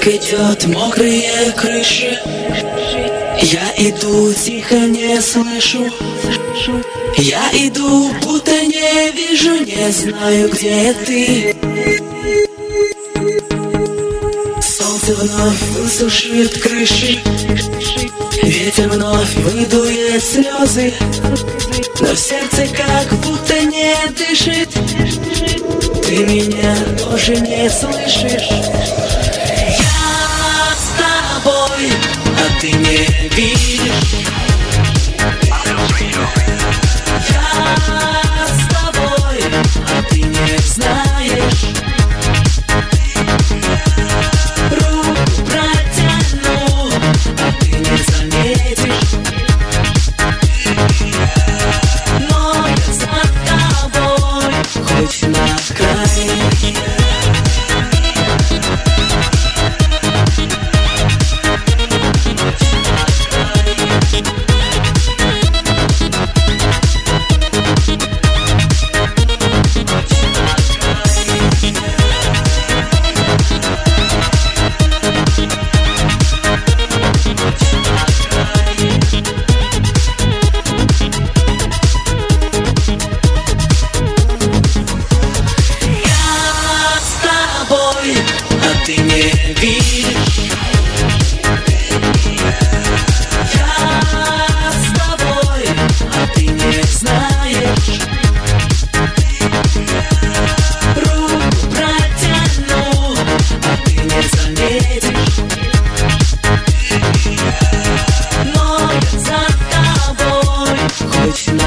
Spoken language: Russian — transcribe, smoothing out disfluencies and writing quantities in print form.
как идет мокрые крыши. Я иду, тихо, не слышу. Я иду, будто не вижу, не знаю, где ты. Солнце вновь высушит крыши, ветер вновь выдует слезы, но в сердце как будто не дышит. Ты меня тоже не слышишь. Я с тобой, а ты не видишь. Я с тобой, а ты не знаешь. Руку протяну, а ты не заметишь. Но я за тобой, хоть на край. Ты не видишь. Я с тобой, а ты не знаешь. Руку протяну, а ты не заметишь. Но я за тобой, хоть на